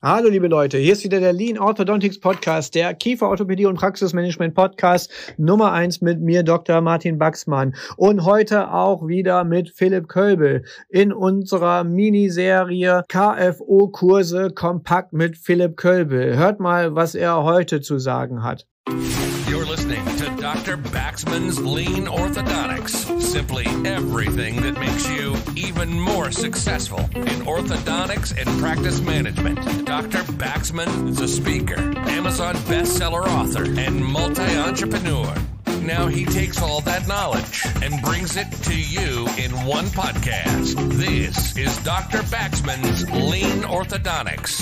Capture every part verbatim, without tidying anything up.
Hallo liebe Leute, hier ist wieder der Lean Orthodontics Podcast, der Kieferorthopädie und Praxismanagement Podcast Nummer eins mit mir, Doktor Martin Baxmann. Und heute auch wieder mit Philipp Kölbel in unserer Miniserie K F O-Kurse kompakt mit Philipp Kölbel. Hört mal, was er heute zu sagen hat. You're listening to Doctor Baxman's Lean Orthodontics. Simply everything that makes you even more successful in orthodontics and practice management. Doctor Baxman is a speaker, Amazon bestseller author, and multi-entrepreneur. Now he takes all that knowledge and brings it to you in one podcast. This is Doctor Baxman's Lean Orthodontics.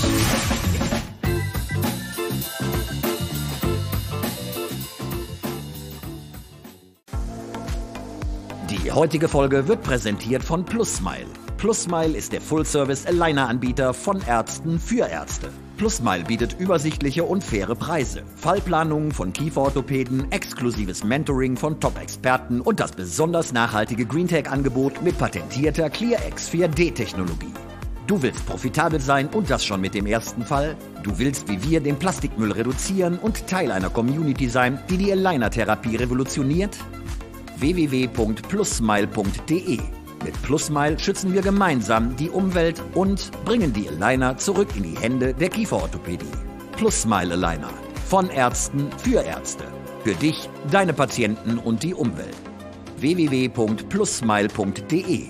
Die heutige Folge wird präsentiert von PlusSmile. PlusSmile ist der Full-Service-Aligner-Anbieter von Ärzten für Ärzte. PlusSmile bietet übersichtliche und faire Preise, Fallplanungen von Kieferorthopäden, exklusives Mentoring von Top-Experten und das besonders nachhaltige GreenTech-Angebot mit patentierter ClearX vier D-Technologie. Du willst profitabel sein und das schon mit dem ersten Fall? Du willst wie wir den Plastikmüll reduzieren und Teil einer Community sein, die die Aligner-Therapie revolutioniert? w w w punkt plussmile punkt d e. Mit PlusSmile schützen wir gemeinsam die Umwelt und bringen die Aligner zurück in die Hände der Kieferorthopädie. PlusSmile Aligner. Von Ärzten für Ärzte. Für dich, deine Patienten und die Umwelt. w w w punkt plussmile punkt d e.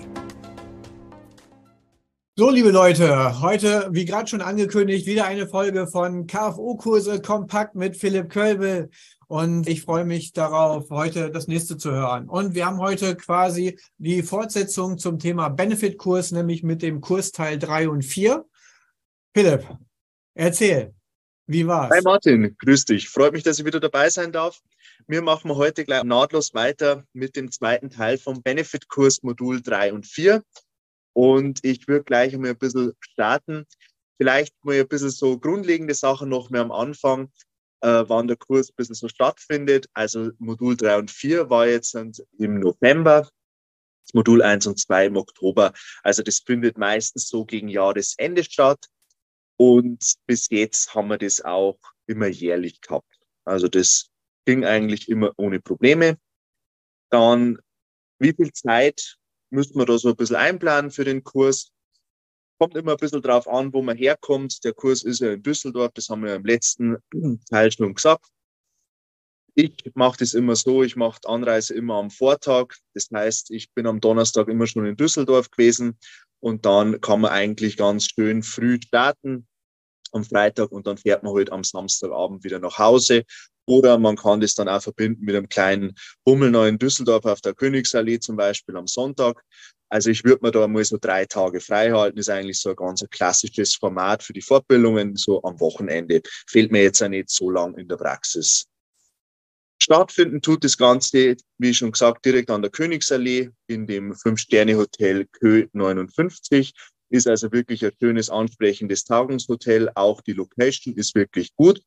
So, liebe Leute, heute, wie gerade schon angekündigt, wieder eine Folge von K F O-Kurse kompakt mit Philipp Kölbel. Und ich freue mich darauf, heute das nächste zu hören. Und wir haben heute quasi die Fortsetzung zum Thema Benefit-Kurs, nämlich mit dem Kursteil drei und vier. Philipp, erzähl, wie war's? Hi Martin, grüß dich. Freut mich, dass ich wieder dabei sein darf. Wir machen heute gleich nahtlos weiter mit dem zweiten Teil vom Benefit-Kurs Modul drei und vier. Und ich würde gleich einmal ein bisschen starten. Vielleicht mal ein bisschen so grundlegende Sachen noch mehr am Anfang. Äh, wann der Kurs ein bisschen so stattfindet. Also Modul drei und vier war jetzt im November, Modul eins und zwei im Oktober. Also das findet meistens so gegen Jahresende statt. Und bis jetzt haben wir das auch immer jährlich gehabt. Also das ging eigentlich immer ohne Probleme. Dann, wie viel Zeit müsste man da so ein bisschen einplanen für den Kurs? Kommt immer ein bisschen drauf an, wo man herkommt. Der Kurs ist ja in Düsseldorf, das haben wir im letzten Teil schon gesagt. Ich mache das immer so, ich mache die Anreise immer am Vortag. Das heißt, ich bin am Donnerstag immer schon in Düsseldorf gewesen und dann kann man eigentlich ganz schön früh starten am Freitag und dann fährt man halt am Samstagabend wieder nach Hause. Oder man kann das dann auch verbinden mit einem kleinen Bummel noch in Düsseldorf auf der Königsallee zum Beispiel am Sonntag. Also ich würde mir da mal so drei Tage frei halten. Das ist eigentlich so ein ganz klassisches Format für die Fortbildungen, so am Wochenende. Fehlt mir jetzt auch nicht so lang in der Praxis. Stattfinden tut das Ganze, wie schon gesagt, direkt an der Königsallee in dem Fünf-Sterne-Hotel Kö neunundfünfzig. Ist also wirklich ein schönes, ansprechendes Tagungshotel. Auch die Location ist wirklich gut.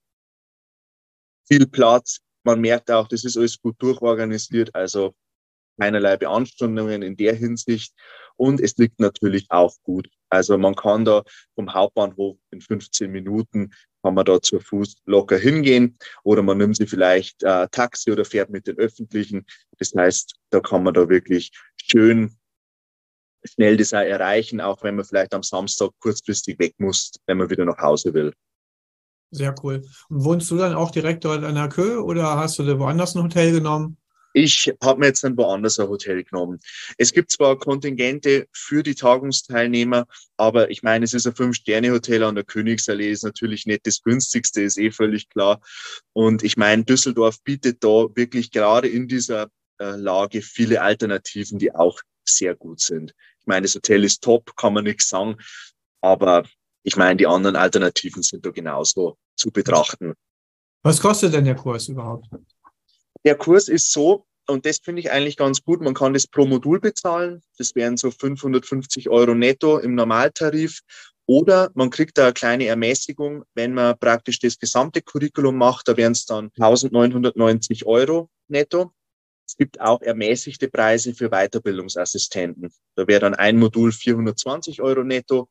Viel Platz. Man merkt auch, das ist alles gut durchorganisiert, also keinerlei Beanstandungen in der Hinsicht. Und es liegt natürlich auch gut. Also man kann da vom Hauptbahnhof in fünfzehn Minuten, kann man da zu Fuß locker hingehen oder man nimmt sich vielleicht äh, Taxi oder fährt mit den Öffentlichen. Das heißt, da kann man da wirklich schön schnell das auch erreichen, auch wenn man vielleicht am Samstag kurzfristig weg muss, wenn man wieder nach Hause will. Sehr cool. Und wohnst du dann auch direkt dort an der Kö oder hast du da woanders ein Hotel genommen? Ich habe mir jetzt dann woanders ein Hotel genommen. Es gibt zwar Kontingente für die Tagungsteilnehmer, aber ich meine, es ist ein Fünf-Sterne-Hotel an der Königsallee, ist natürlich nicht das günstigste, ist eh völlig klar. Und ich meine, Düsseldorf bietet da wirklich gerade in dieser äh, Lage viele Alternativen, die auch sehr gut sind. Ich meine, das Hotel ist top, kann man nichts sagen, aber ich meine, die anderen Alternativen sind da genauso zu betrachten. Was kostet denn der Kurs überhaupt? Der Kurs ist so, und das finde ich eigentlich ganz gut, man kann das pro Modul bezahlen. Das wären so fünfhundertfünfzig Euro netto im Normaltarif. Oder man kriegt da eine kleine Ermäßigung, wenn man praktisch das gesamte Curriculum macht, da wären es dann eintausendneunhundertneunzig Euro netto. Es gibt auch ermäßigte Preise für Weiterbildungsassistenten. Da wäre dann ein Modul vierhundertzwanzig Euro netto.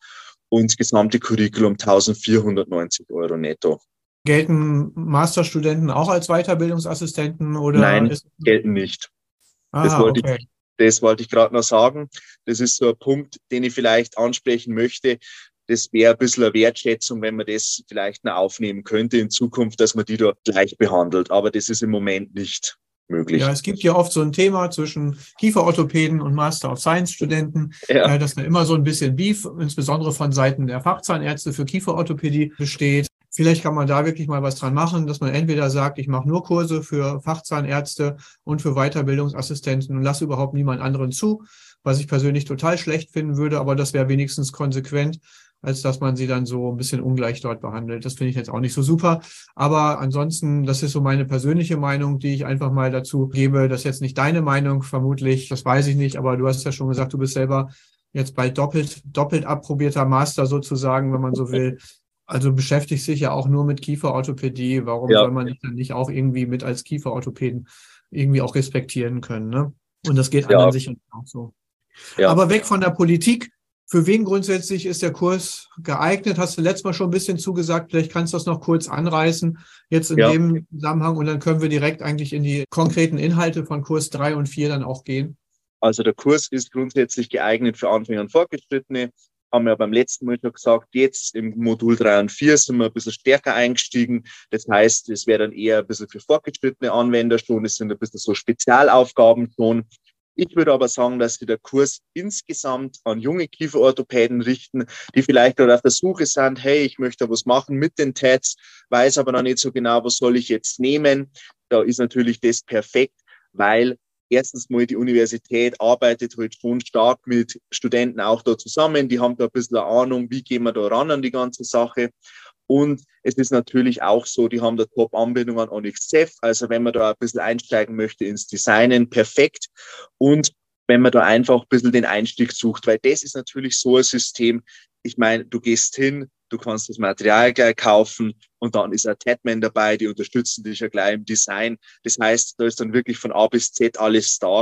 und das gesamte Curriculum eintausendvierhundertneunzig Euro netto. Gelten Masterstudenten auch als Weiterbildungsassistenten oder Nein, ist... gelten nicht. Das Aha, wollte okay. ich, das wollte ich gerade noch sagen. Das ist so ein Punkt, den ich vielleicht ansprechen möchte. Das wäre ein bisschen eine Wertschätzung, wenn man das vielleicht noch aufnehmen könnte in Zukunft, dass man die da gleich behandelt. Aber das ist im Moment nicht möglich. Ja, es gibt ja oft so ein Thema zwischen Kieferorthopäden und Master of Science-Studenten, Ja. äh, dass da immer so ein bisschen Beef, insbesondere von Seiten der Fachzahnärzte für Kieferorthopädie besteht. Vielleicht kann man da wirklich mal was dran machen, dass man entweder sagt, ich mache nur Kurse für Fachzahnärzte und für Weiterbildungsassistenten und lasse überhaupt niemand anderen zu, was ich persönlich total schlecht finden würde, aber das wäre wenigstens konsequent, als dass man sie dann so ein bisschen ungleich dort behandelt. Das finde ich jetzt auch nicht so super. Aber ansonsten, das ist so meine persönliche Meinung, die ich einfach mal dazu gebe. Das ist jetzt nicht deine Meinung, vermutlich, das weiß ich nicht, aber du hast ja schon gesagt, du bist selber jetzt bald doppelt, doppelt approbierter Master sozusagen, wenn man so will. Also beschäftigst dich ja auch nur mit Kieferorthopädie. Warum Ja. soll man dich dann nicht auch irgendwie mit als Kieferorthopäden irgendwie auch respektieren können, ne? Und das geht Ja. anderen sicher auch so. Ja. Aber weg von der Politik. Für wen grundsätzlich ist der Kurs geeignet? Hast du letztes Mal schon ein bisschen zugesagt. Vielleicht kannst du das noch kurz anreißen, jetzt in Ja. dem Zusammenhang. Und dann können wir direkt eigentlich in die konkreten Inhalte von Kurs drei und vier dann auch gehen. Also der Kurs ist grundsätzlich geeignet für Anfänger und Fortgeschrittene. Haben wir beim letzten Mal schon gesagt, jetzt im Modul drei und vier sind wir ein bisschen stärker eingestiegen. Das heißt, es wäre dann eher ein bisschen für fortgeschrittene Anwender schon. Es sind ein bisschen so Spezialaufgaben schon. Ich würde aber sagen, dass sich der Kurs insgesamt an junge Kieferorthopäden richten, die vielleicht gerade auf der Suche sind, hey, ich möchte was machen mit den T A Ts, weiß aber noch nicht so genau, was soll ich jetzt nehmen. Da ist natürlich das perfekt, weil erstens mal die Universität arbeitet halt schon stark mit Studenten auch da zusammen. Die haben da ein bisschen eine Ahnung, wie gehen wir da ran an die ganze Sache. Und es ist natürlich auch so, die haben da Top-Anbindung an Onyx Ceph. Also wenn man da ein bisschen einsteigen möchte ins Designen, perfekt. Und wenn man da einfach ein bisschen den Einstieg sucht, weil das ist natürlich so ein System. Ich meine, du gehst hin, du kannst das Material gleich kaufen und dann ist ein Tatman dabei, die unterstützen dich ja gleich im Design. Das heißt, da ist dann wirklich von A bis Z alles da.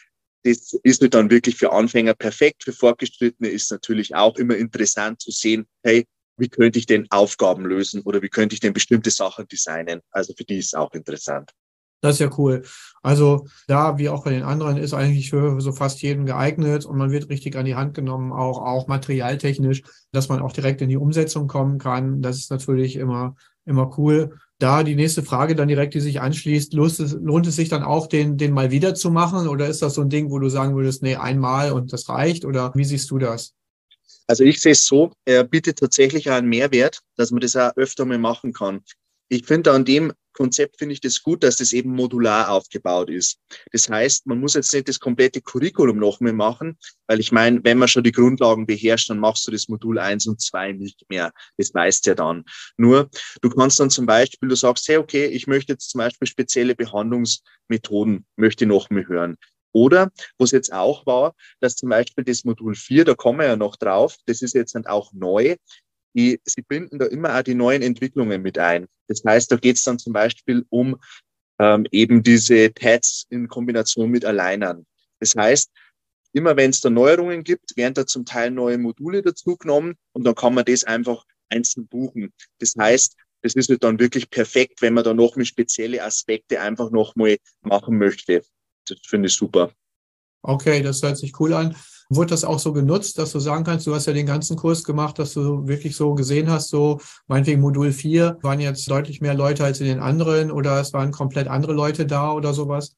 Das ist dann wirklich für Anfänger perfekt. Für Fortgeschrittene ist natürlich auch immer interessant zu sehen, hey, wie könnte ich denn Aufgaben lösen oder wie könnte ich denn bestimmte Sachen designen? Also für die ist es auch interessant. Das ist ja cool. Also da, wie auch bei den anderen, ist eigentlich für so fast jeden geeignet und man wird richtig an die Hand genommen, auch, auch materialtechnisch, dass man auch direkt in die Umsetzung kommen kann. Das ist natürlich immer, immer cool. Da die nächste Frage dann direkt, die sich anschließt, lohnt es, lohnt es sich dann auch, den, den mal wieder zu machen? Oder ist das so ein Ding, wo du sagen würdest, nee, einmal und das reicht? Oder wie siehst du das? Also ich sehe es so, er bietet tatsächlich auch einen Mehrwert, dass man das auch öfter mal machen kann. Ich finde an dem Konzept finde ich das gut, dass das eben modular aufgebaut ist. Das heißt, man muss jetzt nicht das komplette Curriculum noch mehr machen, weil ich meine, wenn man schon die Grundlagen beherrscht, dann machst du das Modul eins und zwei nicht mehr. Das weißt du ja dann. Nur, du kannst dann zum Beispiel, du sagst, hey, okay, ich möchte jetzt zum Beispiel spezielle Behandlungsmethoden, möchte noch mehr hören. Oder, was jetzt auch war, dass zum Beispiel das Modul vier, da kommen wir ja noch drauf, das ist jetzt dann auch neu, die, sie binden da immer auch die neuen Entwicklungen mit ein. Das heißt, da geht es dann zum Beispiel um ähm, eben diese T A Ts in Kombination mit Alignern. Das heißt, immer wenn es da Neuerungen gibt, werden da zum Teil neue Module dazugenommen und dann kann man das einfach einzeln buchen. Das heißt, das ist halt dann wirklich perfekt, wenn man da noch mit spezielle Aspekte einfach nochmal machen möchte. Das finde ich super. Okay, das hört sich cool an. Wurde das auch so genutzt, dass du sagen kannst, du hast ja den ganzen Kurs gemacht, dass du wirklich so gesehen hast, so meinetwegen Modul vier, waren jetzt deutlich mehr Leute als in den anderen oder es waren komplett andere Leute da oder sowas?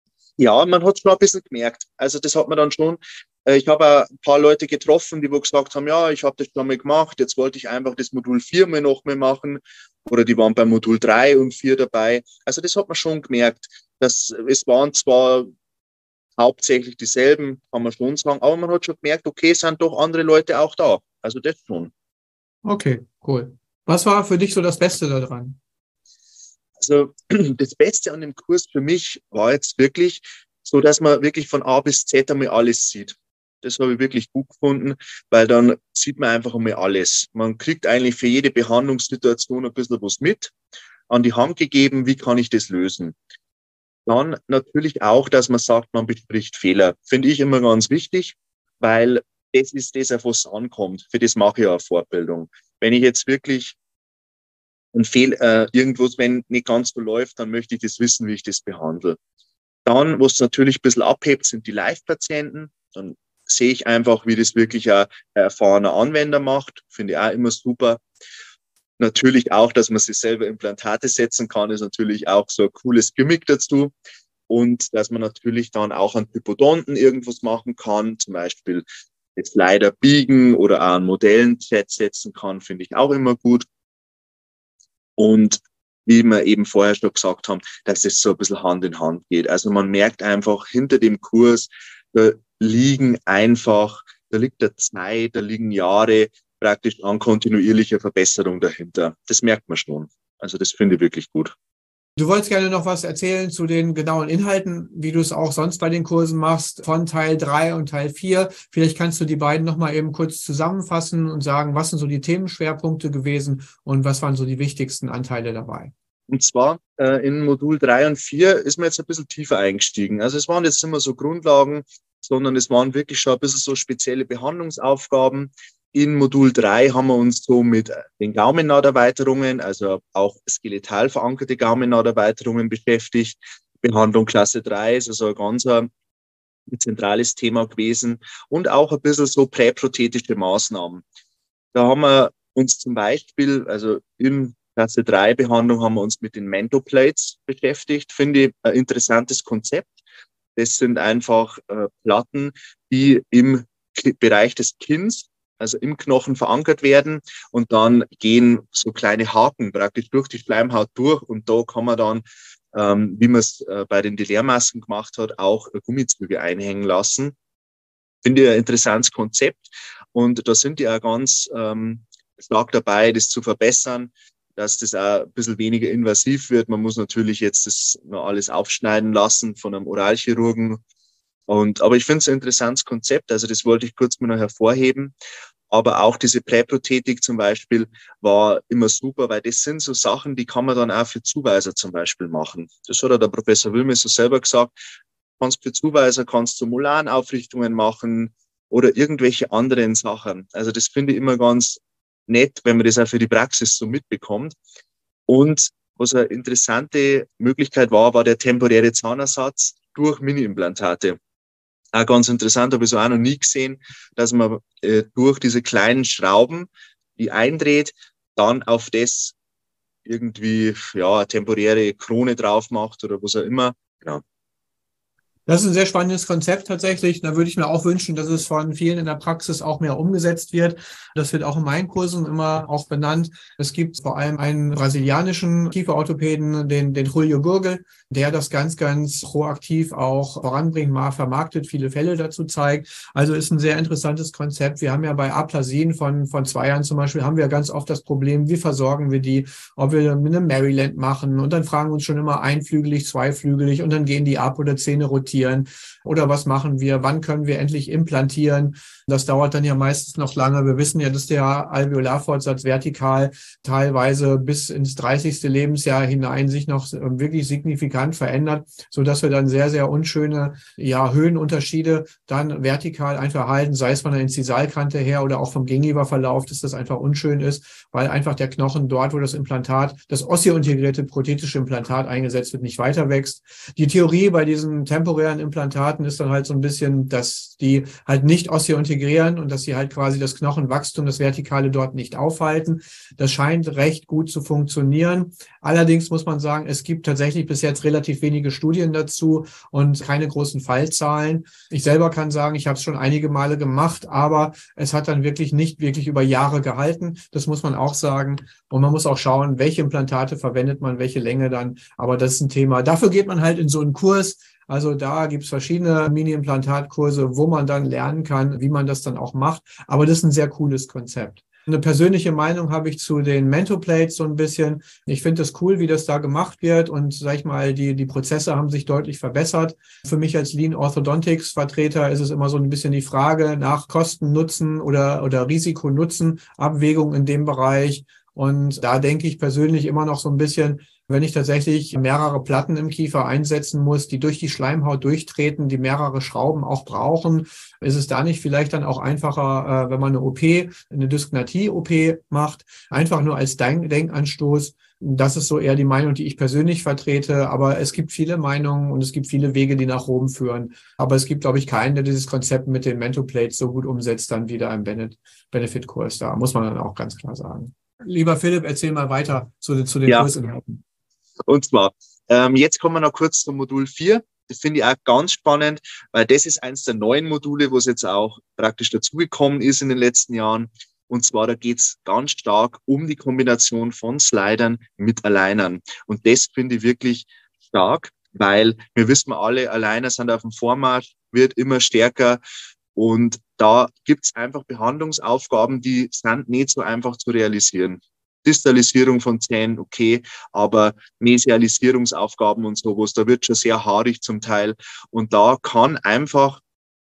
Ja, man hat es schon ein bisschen gemerkt. Also das hat man dann schon. Ich habe auch ein paar Leute getroffen, die wo gesagt haben, ja, ich habe das schon mal gemacht, jetzt wollte ich einfach das Modul vier mal noch mal machen. Oder die waren bei Modul drei und vier dabei. Also das hat man schon gemerkt. Dass, es waren zwar hauptsächlich dieselben, kann man schon sagen, aber man hat schon gemerkt, okay, es sind doch andere Leute auch da. Also das schon. Okay, cool. Was war für dich so das Beste daran? Also das Beste an dem Kurs für mich war jetzt wirklich so, dass man wirklich von A bis Z einmal alles sieht. Das habe ich wirklich gut gefunden, weil dann sieht man einfach einmal alles. Man kriegt eigentlich für jede Behandlungssituation ein bisschen was mit, an die Hand gegeben, wie kann ich das lösen. Dann natürlich auch, dass man sagt, man bespricht Fehler. Finde ich immer ganz wichtig, weil das ist das, auf was es ankommt. Für das mache ich eine Fortbildung. Wenn ich jetzt wirklich ein Fehl, äh, irgendwas, wenn nicht ganz so läuft, dann möchte ich das wissen, wie ich das behandle. Dann, was natürlich ein bisschen abhebt, sind die Live-Patienten. Dann sehe ich einfach, wie das wirklich ein erfahrener Anwender macht. Finde ich auch immer super. Natürlich auch, dass man sich selber Implantate setzen kann, ist natürlich auch so ein cooles Gimmick dazu. Und dass man natürlich dann auch an Hypodonten irgendwas machen kann, zum Beispiel jetzt leider biegen oder auch an Modellen setzen kann, finde ich auch immer gut. Und wie wir eben vorher schon gesagt haben, dass es so ein bisschen Hand in Hand geht. Also man merkt einfach hinter dem Kurs, da liegen einfach, da liegt der Zeit, da liegen Jahre praktisch an kontinuierlicher Verbesserung dahinter. Das merkt man schon. Also das finde ich wirklich gut. Du wolltest gerne noch was erzählen zu den genauen Inhalten, wie du es auch sonst bei den Kursen machst, von Teil drei und Teil vier. Vielleicht kannst du die beiden noch mal eben kurz zusammenfassen und sagen, was sind so die Themenschwerpunkte gewesen und was waren so die wichtigsten Anteile dabei? Und zwar äh, in Modul drei und vier ist man jetzt ein bisschen tiefer eingestiegen. Also es waren jetzt nicht mehr so Grundlagen, sondern es waren wirklich schon ein bisschen so spezielle Behandlungsaufgaben. In Modul drei haben wir uns so mit den Gaumennaderweiterungen, also auch skeletal verankerte Gaumennaderweiterungen beschäftigt. Behandlung Klasse drei ist also ein ganz ein zentrales Thema gewesen und auch ein bisschen so präprothetische Maßnahmen. Da haben wir uns zum Beispiel, also in Klasse drei Behandlung haben wir uns mit den Mentoplates beschäftigt. Finde ich ein interessantes Konzept. Das sind einfach äh, Platten, die im K- Bereich des Kinns, also im Knochen verankert werden und dann gehen so kleine Haken praktisch durch die Schleimhaut durch und da kann man dann, ähm, wie man es äh, bei den Delair-Masken gemacht hat, auch äh, Gummizüge einhängen lassen. Finde ich ein interessantes Konzept und da sind die auch ganz ähm, stark dabei, das zu verbessern, dass das auch ein bisschen weniger invasiv wird. Man muss natürlich jetzt das noch alles aufschneiden lassen von einem Oralchirurgen. Und, aber ich finde es ein interessantes Konzept, also das wollte ich kurz mal noch hervorheben. Aber auch diese Präprothetik zum Beispiel war immer super, weil das sind so Sachen, die kann man dann auch für Zuweiser zum Beispiel machen. Das hat auch der Professor Wilmes so selber gesagt. Kannst für Zuweiser, kannst du Molanaufrichtungen machen oder irgendwelche anderen Sachen. Also das finde ich immer ganz nett, wenn man das auch für die Praxis so mitbekommt. Und was eine interessante Möglichkeit war, war der temporäre Zahnersatz durch Mini-Implantate. Auch ganz interessant, habe ich so auch noch nie gesehen, dass man äh, durch diese kleinen Schrauben, die eindreht, dann auf das irgendwie ja eine temporäre Krone drauf macht oder was auch immer. Genau. Das ist ein sehr spannendes Konzept tatsächlich. Da würde ich mir auch wünschen, dass es von vielen in der Praxis auch mehr umgesetzt wird. Das wird auch in meinen Kursen immer auch benannt. Es gibt vor allem einen brasilianischen Kieferorthopäden, den, den Julio Gurgel, der das ganz, ganz proaktiv auch voranbringt, mal vermarktet, viele Fälle dazu zeigt. Also ist ein sehr interessantes Konzept. Wir haben ja bei Aplasien von, von zwei Jahren zum Beispiel, haben wir ganz oft das Problem, wie versorgen wir die, ob wir mit einem Maryland machen und dann fragen wir uns schon immer einflügelig, zweiflügelig und dann gehen die ab oder Zähne rotieren. Oder was machen wir? Wann können wir endlich implantieren? Das dauert dann ja meistens noch lange. Wir wissen ja, dass der Alveolarfortsatz vertikal teilweise bis ins dreißigste Lebensjahr hinein sich noch wirklich signifikant verändert, sodass wir dann sehr, sehr unschöne ja, Höhenunterschiede dann vertikal einfach halten, sei es von der Inzisalkante her oder auch vom Gingiva-Verlauf, dass das einfach unschön ist, weil einfach der Knochen dort, wo das Implantat, das osseointegrierte prothetische Implantat eingesetzt wird, nicht weiter wächst. Die Theorie bei diesen temporären Implantaten ist dann halt so ein bisschen, dass die halt nicht osseointegrieren und dass sie halt quasi das Knochenwachstum, das Vertikale dort nicht aufhalten. Das scheint recht gut zu funktionieren. Allerdings muss man sagen, es gibt tatsächlich bis jetzt relativ wenige Studien dazu und keine großen Fallzahlen. Ich selber kann sagen, ich habe es schon einige Male gemacht, aber es hat dann wirklich nicht wirklich über Jahre gehalten. Das muss man auch sagen. Und man muss auch schauen, welche Implantate verwendet man, welche Länge dann. Aber das ist ein Thema. Dafür geht man halt in so einen Kurs. Also da gibt es verschiedene Mini-Implantatkurse, wo man dann lernen kann, wie man das dann auch macht. Aber das ist ein sehr cooles Konzept. Eine persönliche Meinung habe ich zu den Mentoplates so ein bisschen. Ich finde es cool, wie das da gemacht wird und sag ich mal, die, die Prozesse haben sich deutlich verbessert. Für mich als Lean Orthodontics Vertreter ist es immer so ein bisschen die Frage nach Kosten, Nutzen oder, oder Risiko-Nutzen, Abwägung in dem Bereich. Und da denke ich persönlich immer noch so ein bisschen, wenn ich tatsächlich mehrere Platten im Kiefer einsetzen muss, die durch die Schleimhaut durchtreten, die mehrere Schrauben auch brauchen, ist es da nicht vielleicht dann auch einfacher, wenn man eine O P, eine Dysknatie-O P macht, einfach nur als Denkanstoß. Das ist so eher die Meinung, die ich persönlich vertrete. Aber es gibt viele Meinungen und es gibt viele Wege, die nach Rom führen. Aber es gibt, glaube ich, keinen, der dieses Konzept mit den Mentoplates so gut umsetzt, dann wieder im Benefit-Kurs. Da muss man dann auch ganz klar sagen. Lieber Philipp, erzähl mal weiter zu, zu den ja. Kursinhalten. Und zwar, ähm, jetzt kommen wir noch kurz zum Modul vier. Das finde ich auch ganz spannend, weil das ist eins der neuen Module, wo es jetzt auch praktisch dazugekommen ist in den letzten Jahren. Und zwar, da geht es ganz stark um die Kombination von Slidern mit Alignern. Und das finde ich wirklich stark, weil wir wissen alle, Aligner sind auf dem Vormarsch, wird immer stärker. Und da gibt es einfach Behandlungsaufgaben, die sind nicht so einfach zu realisieren. Distalisierung von Zähnen, okay, aber Mesialisierungsaufgaben und sowas, da wird schon sehr haarig zum Teil. Und da kann einfach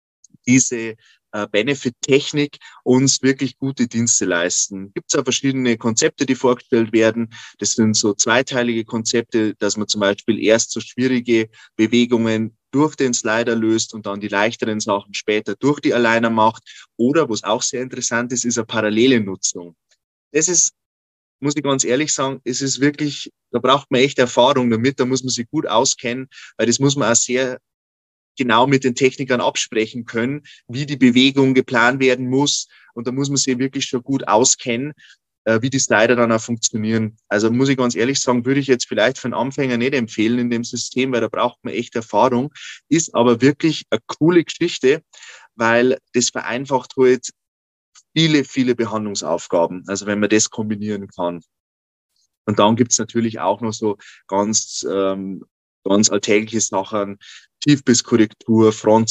diese äh, Benefit-Technik uns wirklich gute Dienste leisten. Gibt es auch verschiedene Konzepte, die vorgestellt werden. Das sind so zweiteilige Konzepte, dass man zum Beispiel erst so schwierige Bewegungen durch den Slider löst und dann die leichteren Sachen später durch die Aligner macht. Oder, was auch sehr interessant ist, ist eine parallele Nutzung. Das ist, muss ich ganz ehrlich sagen, es ist wirklich, da braucht man echt Erfahrung damit, da muss man sich gut auskennen, weil das muss man auch sehr genau mit den Technikern absprechen können, wie die Bewegung geplant werden muss. Und da muss man sich wirklich schon gut auskennen, äh, wie die Slider dann auch funktionieren. Also muss ich ganz ehrlich sagen, würde ich jetzt vielleicht für einen Anfänger nicht empfehlen in dem System, weil da braucht man echt Erfahrung. Ist aber wirklich eine coole Geschichte, weil das vereinfacht halt viele, viele Behandlungsaufgaben, also wenn man das kombinieren kann. Und dann gibt es natürlich auch noch so ganz, ähm, ganz alltägliche Sachen, Tiefbisskorrektur,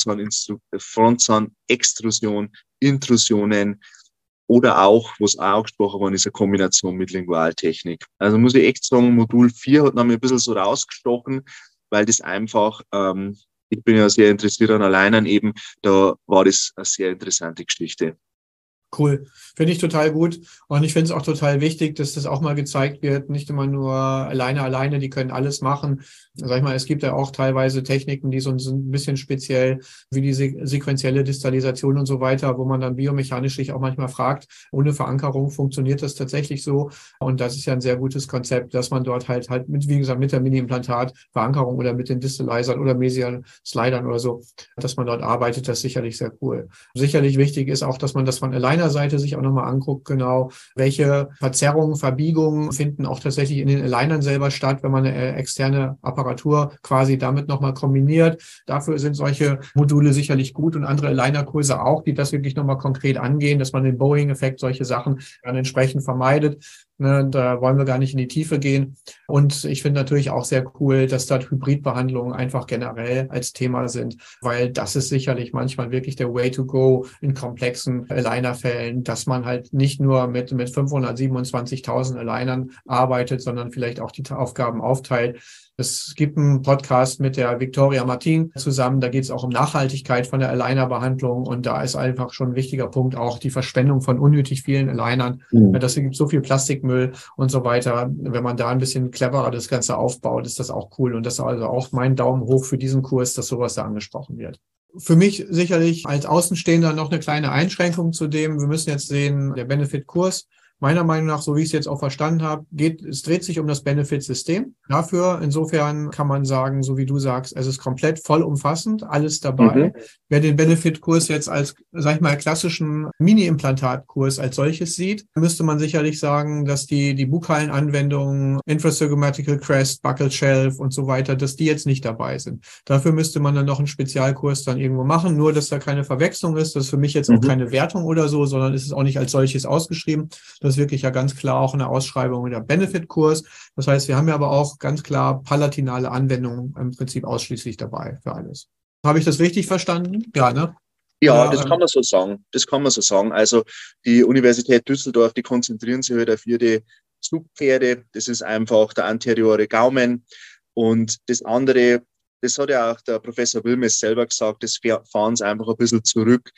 Frontzahn-Extrusion, Intrusionen oder auch, was auch angesprochen worden ist, eine Kombination mit Lingualtechnik. Also muss ich echt sagen, Modul vier hat noch ein bisschen so rausgestochen, weil das einfach, ähm, ich bin ja sehr interessiert an Alignern eben, da war das eine sehr interessante Geschichte. Cool. Finde ich total gut. Und ich finde es auch total wichtig, dass das auch mal gezeigt wird. Nicht immer nur alleine, alleine, die können alles machen. Sag ich mal, es gibt ja auch teilweise Techniken, die so, so ein bisschen speziell, wie die sequentielle Distalisation und so weiter, wo man dann biomechanisch sich auch manchmal fragt, ohne Verankerung funktioniert das tatsächlich so? Und das ist ja ein sehr gutes Konzept, dass man dort halt halt mit, wie gesagt, mit der Mini-Implantat Verankerung oder mit den Distalizern oder Mesial-Slidern oder so, dass man dort arbeitet, das ist sicherlich sehr cool. Sicherlich wichtig ist auch, dass man das von alleine Seite sich auch nochmal anguckt, genau, welche Verzerrungen, Verbiegungen finden auch tatsächlich in den Alignern selber statt, wenn man eine externe Apparatur quasi damit nochmal kombiniert. Dafür sind solche Module sicherlich gut und andere Aligner-Kurse auch, die das wirklich nochmal konkret angehen, dass man den Bowing-Effekt, solche Sachen dann entsprechend vermeidet. Ne, da wollen wir gar nicht in die Tiefe gehen. Und ich finde natürlich auch sehr cool, dass dort Hybridbehandlungen einfach generell als Thema sind, weil das ist sicherlich manchmal wirklich der Way to go in komplexen Aligner-Fällen, dass man halt nicht nur mit, mit fünfhundertsiebenundzwanzigtausend Alignern arbeitet, sondern vielleicht auch die Aufgaben aufteilt. Es gibt einen Podcast mit der Victoria Martin zusammen, da geht es auch um Nachhaltigkeit von der Aligner-Behandlung und da ist einfach schon ein wichtiger Punkt auch die Verschwendung von unnötig vielen Alignern. Mhm. Das gibt so viel Plastikmüll und so weiter. Wenn man da ein bisschen cleverer das Ganze aufbaut, ist das auch cool und das ist also auch mein Daumen hoch für diesen Kurs, dass sowas da angesprochen wird. Für mich sicherlich als Außenstehender noch eine kleine Einschränkung zu dem. Wir müssen jetzt sehen, der Benefit-Kurs, meiner Meinung nach, so wie ich es jetzt auch verstanden habe, geht, es dreht sich um das Benefit-System. Dafür, insofern kann man sagen, so wie du sagst, es ist komplett vollumfassend, alles dabei. Mhm. Wer den Benefit-Kurs jetzt als, sag ich mal, klassischen Mini-Implantat-Kurs als solches sieht, müsste man sicherlich sagen, dass die, die bukalen Anwendungen, Infrasymmatical Crest, Buccal Shelf und so weiter, dass die jetzt nicht dabei sind. Dafür müsste man dann noch einen Spezialkurs dann irgendwo machen, nur dass da keine Verwechslung ist. Das ist für mich jetzt mhm. auch keine Wertung oder so, sondern ist es auch nicht als solches ausgeschrieben. Das ist wirklich ja ganz klar auch eine Ausschreibung der Benefit-Kurs. Das heißt, wir haben ja aber auch ganz klar palatinale Anwendungen im Prinzip ausschließlich dabei für alles. Habe ich das richtig verstanden? Ja, ne? Ja, Oder, das kann man so sagen. Das kann man so sagen. Also die Universität Düsseldorf, die konzentrieren sich halt auf ihre Zugpferde. Das ist einfach der anteriore Gaumen. Und das andere, das hat ja auch der Professor Wilmes selber gesagt, das fahren sie einfach ein bisschen zurück.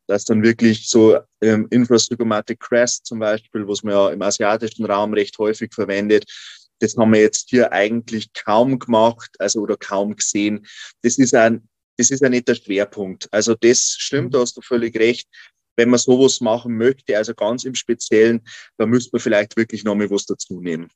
dass dann wirklich so ähm, Infrazygomatic Crest zum Beispiel, was man ja im asiatischen Raum recht häufig verwendet, das haben wir jetzt hier eigentlich kaum gemacht, also oder kaum gesehen. Das ist ein, das ist ja nicht der Schwerpunkt. Also das stimmt, da hast du völlig recht. Wenn man sowas machen möchte, also ganz im Speziellen, da müsste man vielleicht wirklich noch mal was dazu nehmen.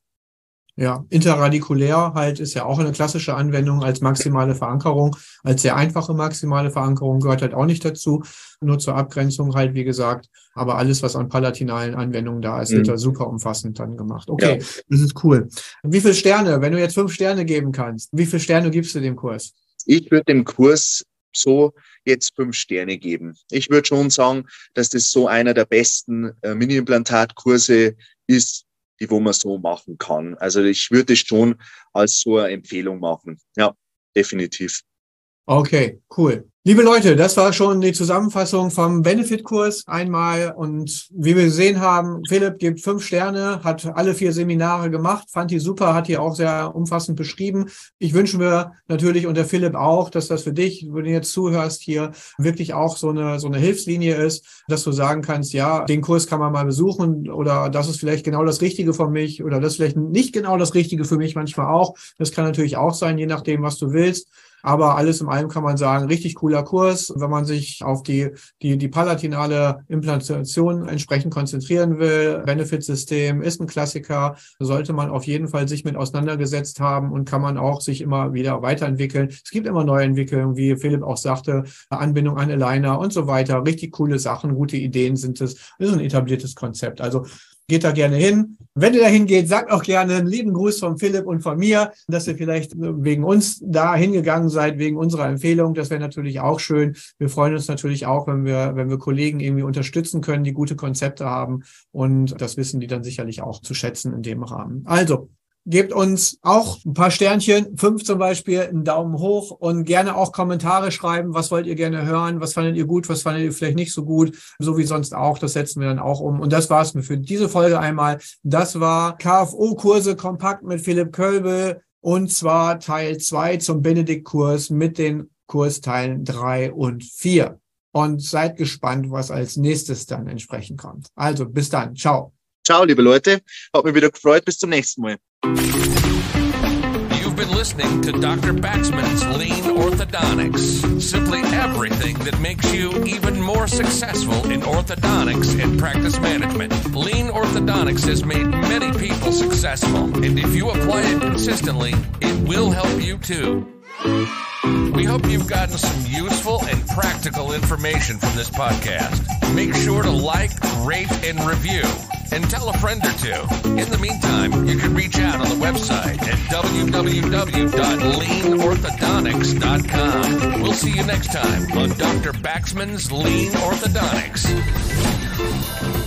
Ja, interradikulär halt ist ja auch eine klassische Anwendung als maximale Verankerung, als sehr einfache maximale Verankerung gehört halt auch nicht dazu, nur zur Abgrenzung halt, wie gesagt, aber alles, was an palatinalen Anwendungen da ist, mhm. wird da super umfassend dann gemacht. Okay, ja. Das ist cool. Wie viele Sterne, wenn du jetzt fünf Sterne geben kannst, wie viele Sterne gibst du dem Kurs? Ich würde dem Kurs so jetzt fünf Sterne geben. Ich würde schon sagen, dass das so einer der besten äh, Mini-Implantat-Kurse ist, die wo man so machen kann. Also ich würde es schon als so eine Empfehlung machen. Ja, definitiv. Okay, cool. Liebe Leute, das war schon die Zusammenfassung vom Benefit-Kurs einmal. Und wie wir gesehen haben, Philipp gibt fünf Sterne, hat alle vier Seminare gemacht, fand die super, hat die auch sehr umfassend beschrieben. Ich wünsche mir natürlich und der Philipp auch, dass das für dich, wenn du jetzt zuhörst hier, wirklich auch so eine, so eine Hilfslinie ist, dass du sagen kannst, ja, den Kurs kann man mal besuchen oder das ist vielleicht genau das Richtige für mich oder das ist vielleicht nicht genau das Richtige für mich manchmal auch. Das kann natürlich auch sein, je nachdem, was du willst. Aber alles in allem kann man sagen, richtig cooler Kurs, wenn man sich auf die, die, die palatinale Implantation entsprechend konzentrieren will. Benefit-System ist ein Klassiker, sollte man auf jeden Fall sich mit auseinandergesetzt haben und kann man auch sich immer wieder weiterentwickeln. Es gibt immer neue Entwicklungen, wie Philipp auch sagte, Anbindung an Aligner und so weiter. Richtig coole Sachen, gute Ideen sind es. Das ist ein etabliertes Konzept. Also geht da gerne hin. Wenn ihr da hingeht, sagt auch gerne einen lieben Gruß von Philipp und von mir, dass ihr vielleicht wegen uns da hingegangen seid, wegen unserer Empfehlung. Das wäre natürlich auch schön. Wir freuen uns natürlich auch, wenn wir, wenn wir Kollegen irgendwie unterstützen können, die gute Konzepte haben. Und das wissen die dann sicherlich auch zu schätzen in dem Rahmen. Also, gebt uns auch ein paar Sternchen, fünf zum Beispiel, einen Daumen hoch und gerne auch Kommentare schreiben. Was wollt ihr gerne hören? Was fandet ihr gut? Was fandet ihr vielleicht nicht so gut? So wie sonst auch. Das setzen wir dann auch um. Und das war's für diese Folge einmal. Das war K F O-Kurse kompakt mit Philipp Kölbel und zwar Teil zwei zum Benedikt-Kurs mit den Kursteilen drei und vier. Und seid gespannt, was als nächstes dann entsprechend kommt. Also bis dann. Ciao. Ciao, liebe Leute. Hat mich wieder gefreut. Bis zum nächsten Mal. You've been listening to Doctor Baxman's Lean Orthodontics. Simply everything that makes you even more successful in orthodontics and practice management. Lean Orthodontics has made many people successful, and if you apply it consistently, it will help you too. We hope you've gotten some useful and practical information from this podcast. Make sure to like, rate, and review. And tell a friend or two. In the meantime, you can reach out on the website at w w w dot lean orthodontics dot com. We'll see you next time on Doctor Baxman's Lean Orthodontics.